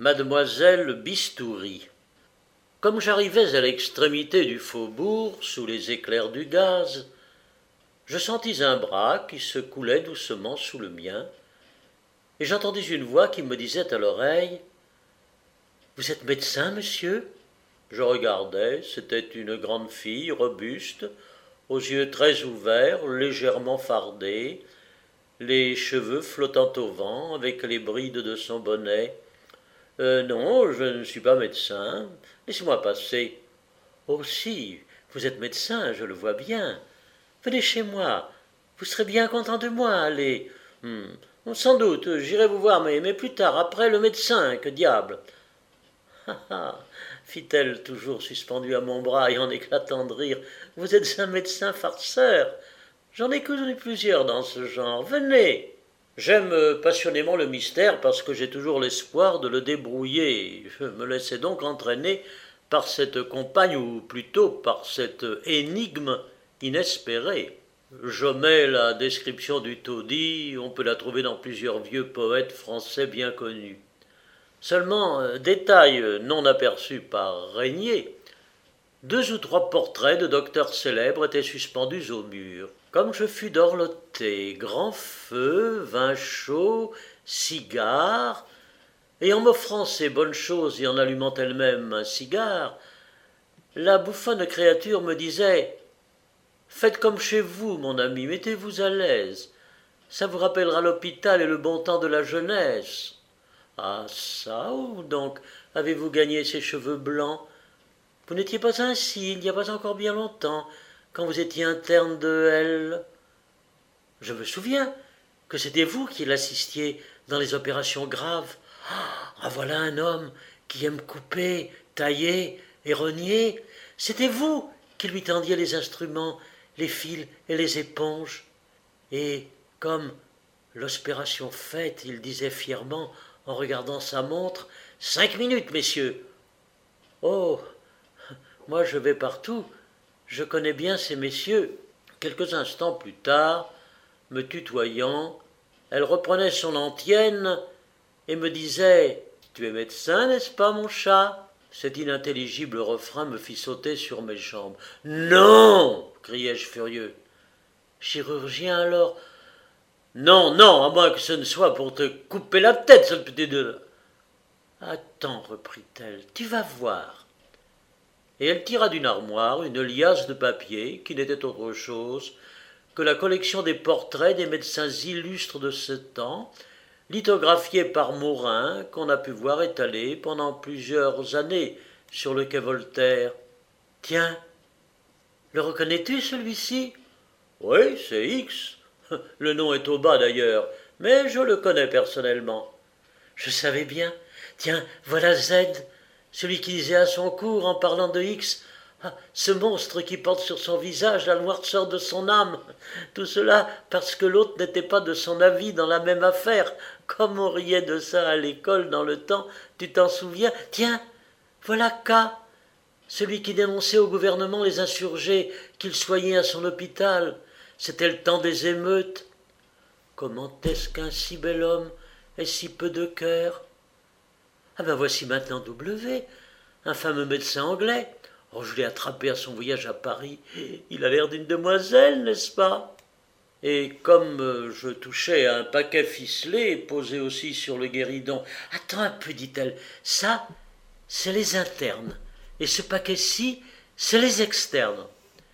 Mademoiselle Bistouri. Comme j'arrivais à l'extrémité du faubourg, sous les éclairs du gaz, je sentis un bras qui se coulait doucement sous le mien, et j'entendis une voix qui me disait à l'oreille « Vous êtes médecin, monsieur ?» Je regardai, c'était une grande fille, robuste, aux yeux très ouverts, légèrement fardés, les cheveux flottant au vent, avec les brides de son bonnet. Non, je ne suis pas médecin. Laissez-moi passer. » Oh si, vous êtes médecin, je le vois bien. Venez chez moi. Vous serez bien content de moi, allez. Sans doute, j'irai vous voir, mais plus tard, après le médecin, que diable. Ah ah, fit-elle, toujours suspendue à mon bras et en éclatant de rire. Vous êtes un médecin farceur. J'en ai connu plusieurs dans ce genre. Venez. J'aime passionnément le mystère parce que j'ai toujours l'espoir de le débrouiller. Je me laissais donc entraîner par cette compagne, ou plutôt par cette énigme inespérée. J'omets la description du taudis, on peut la trouver dans plusieurs vieux poètes français bien connus. Seulement, détail non aperçu par Régnier, 2 ou 3 portraits de docteurs célèbres étaient suspendus au mur. Comme je fus dorloté, grand feu, vin chaud, cigares, et en m'offrant ces bonnes choses et en allumant elle-même un cigare, la bouffonne créature me disait « Faites comme chez vous, mon ami, mettez-vous à l'aise. Ça vous rappellera l'hôpital et le bon temps de la jeunesse. » Ah ça, où donc avez-vous gagné ces cheveux blancs? Vous n'étiez pas ainsi, il n'y a pas encore bien longtemps, quand vous étiez interne de L. Je me souviens que c'était vous qui l'assistiez dans les opérations graves. Ah, voilà un homme qui aime couper, tailler et rogner. C'était vous qui lui tendiez les instruments, les fils et les éponges. Et comme, l'opération faite, il disait fièrement, en regardant sa montre, « 5 minutes, messieurs !» Oh, moi je vais partout, je connais bien ces messieurs. Quelques instants plus tard, me tutoyant, elle reprenait son antienne et me disait « Tu es médecin, n'est-ce pas, mon chat ?» Cet inintelligible refrain me fit sauter sur mes jambes. « Non !» criai-je furieux. « Chirurgien alors ?»« Non, non, à moins que ce ne soit pour te couper la tête, ce petit de... » « Attends, reprit-elle, tu vas voir. » Et elle tira d'une armoire une liasse de papier qui n'était autre chose que la collection des portraits des médecins illustres de ce temps, lithographiés par Morin, qu'on a pu voir étalés pendant plusieurs années sur le quai Voltaire. « Tiens, le reconnais-tu, celui-ci ?»« Oui, c'est X. Le nom est au bas d'ailleurs, mais je le connais personnellement. »« Je savais bien. Tiens, voilà Z, celui qui disait à son cours en parlant de X, « Ah, ce monstre qui porte sur son visage la noirceur de son âme. » Tout cela parce que l'autre n'était pas de son avis dans la même affaire. Comme on riait de ça à l'école dans le temps, tu t'en souviens? Tiens, voilà K, celui qui dénonçait au gouvernement les insurgés qu'il soignait à son hôpital. C'était le temps des émeutes. Comment est-ce qu'un si bel homme ait si peu de cœur? Ah ben voici maintenant W, un fameux médecin anglais. Oh, je l'ai attrapé à son voyage à Paris. Il a l'air d'une demoiselle, n'est-ce pas? Et comme je touchais à un paquet ficelé, posé aussi sur le guéridon. « Attends un peu, dit-elle, ça, c'est les internes, et ce paquet-ci, c'est les externes. »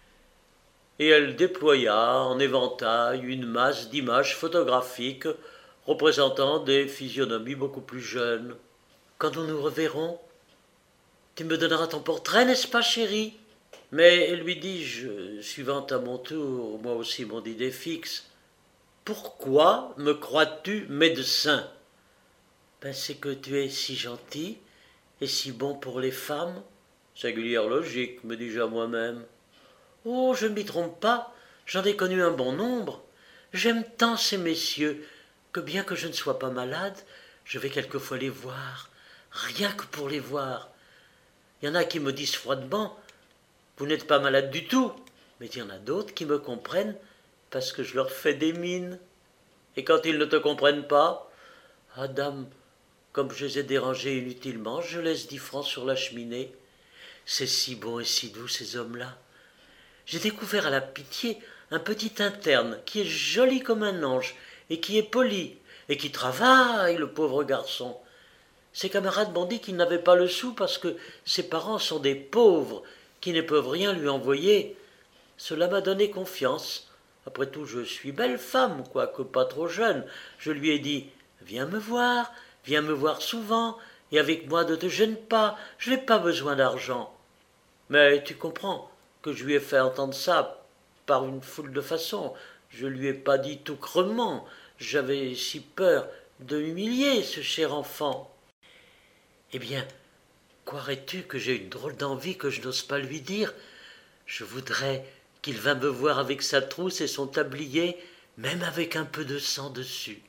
Et elle déploya en éventail une masse d'images photographiques représentant des physionomies beaucoup plus jeunes. « Quand nous nous reverrons, tu me donneras ton portrait, n'est-ce pas, chérie ?» Mais, lui dis-je, suivant à mon tour, moi aussi mon idée fixe, « Pourquoi me crois-tu médecin ?»« Ben, c'est que tu es si gentil et si bon pour les femmes. »« Singulière logique, me dis-je à moi-même. »« Oh, je ne m'y trompe pas, j'en ai connu un bon nombre. J'aime tant ces messieurs que bien que je ne sois pas malade, je vais quelquefois les voir, rien que pour les voir. Il y en a qui me disent froidement « Vous n'êtes pas malade du tout », mais il y en a d'autres qui me comprennent parce que je leur fais des mines. Et quand ils ne te comprennent pas, « Ah dame, Comme je les ai dérangés inutilement, je laisse 10 francs sur la cheminée. C'est si bon et si doux, ces hommes-là. J'ai découvert à la Pitié un petit interne qui est joli comme un ange et qui est poli et qui travaille, le pauvre garçon. Ses camarades m'ont dit qu'il n'avait pas le sou parce que ses parents sont des pauvres qui ne peuvent rien lui envoyer. Cela m'a donné confiance. Après tout, je suis belle femme, quoique pas trop jeune. Je lui ai dit « Viens me voir souvent, et avec moi ne te gêne pas, je n'ai pas besoin d'argent. » Mais tu comprends que je lui ai fait entendre ça par une foule de façons. Je lui ai pas dit tout crûment. J'avais si peur de l'humilier, ce cher enfant. Eh bien, croirais-tu que j'ai une drôle d'envie que je n'ose pas lui dire? Je voudrais qu'il vînt me voir avec sa trousse et son tablier, même avec un peu de sang dessus.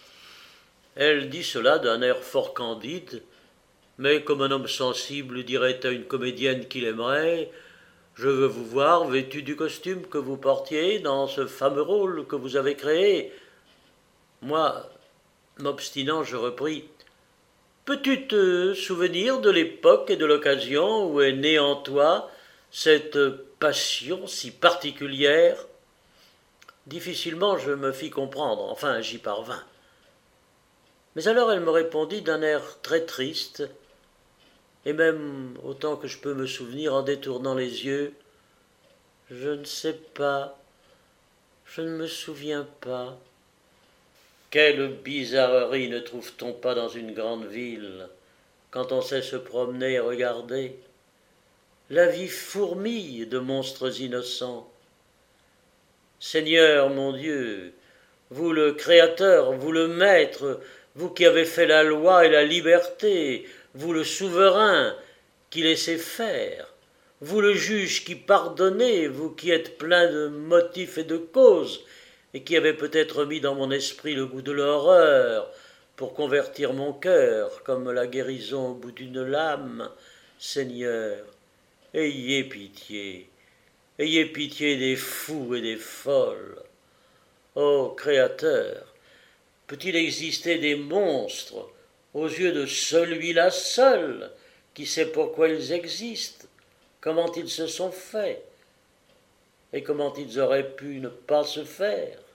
Elle dit cela d'un air fort candide, mais comme un homme sensible dirait à une comédienne qu'il aimerait, « Je veux vous voir vêtu du costume que vous portiez dans ce fameux rôle que vous avez créé. » Moi, m'obstinant, je repris « Peux-tu te souvenir de l'époque et de l'occasion où est née en toi cette passion si particulière ?» Difficilement je me fis comprendre, enfin j'y parvins. Mais alors elle me répondit d'un air très triste, et même autant que je peux me souvenir en détournant les yeux, « Je ne sais pas, je ne me souviens pas. » Quelle bizarrerie ne trouve-t-on pas dans une grande ville, quand on sait se promener et regarder? La vie fourmille de monstres innocents. Seigneur mon Dieu, vous le Créateur, vous le Maître, vous qui avez fait la loi et la liberté, vous le souverain qui laissez faire, vous le juge qui pardonnez, vous qui êtes plein de motifs et de causes, et qui avez peut-être mis dans mon esprit le goût de l'horreur pour convertir mon cœur comme la guérison au bout d'une lame, Seigneur, ayez pitié des fous et des folles. Ô Créateur, peut-il exister des monstres aux yeux de celui-là seul qui sait pourquoi ils existent, comment ils se sont faits, et comment ils auraient pu ne pas se faire?